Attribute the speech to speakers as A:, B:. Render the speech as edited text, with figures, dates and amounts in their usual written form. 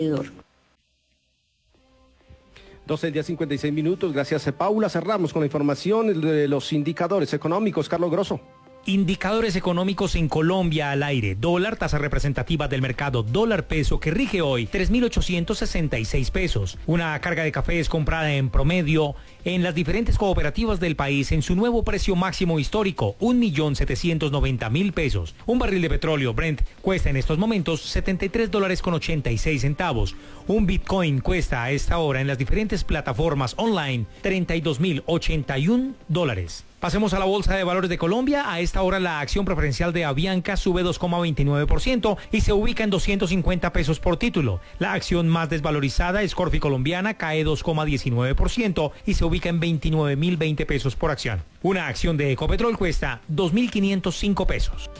A: 12:56. Gracias, Paula. Cerramos con la información de los indicadores económicos. Carlos Grosso.
B: Indicadores económicos en Colombia al aire. Dólar, tasa representativa del mercado dólar peso que rige hoy 3.866 pesos. Una carga de café es comprada en promedio en las diferentes cooperativas del país en su nuevo precio máximo histórico, 1.790.000 pesos. Un barril de petróleo Brent cuesta en estos momentos $73.86. Un Bitcoin cuesta a esta hora en las diferentes plataformas online $32.081. Pasemos a la Bolsa de Valores de Colombia. A esta hora la acción preferencial de Avianca sube 2,29% y se ubica en 250 pesos por título. La acción más desvalorizada, Scorfi Colombiana, cae 2,19% y se ubica en 29.020 pesos por acción. Una acción de Ecopetrol cuesta 2.505 pesos.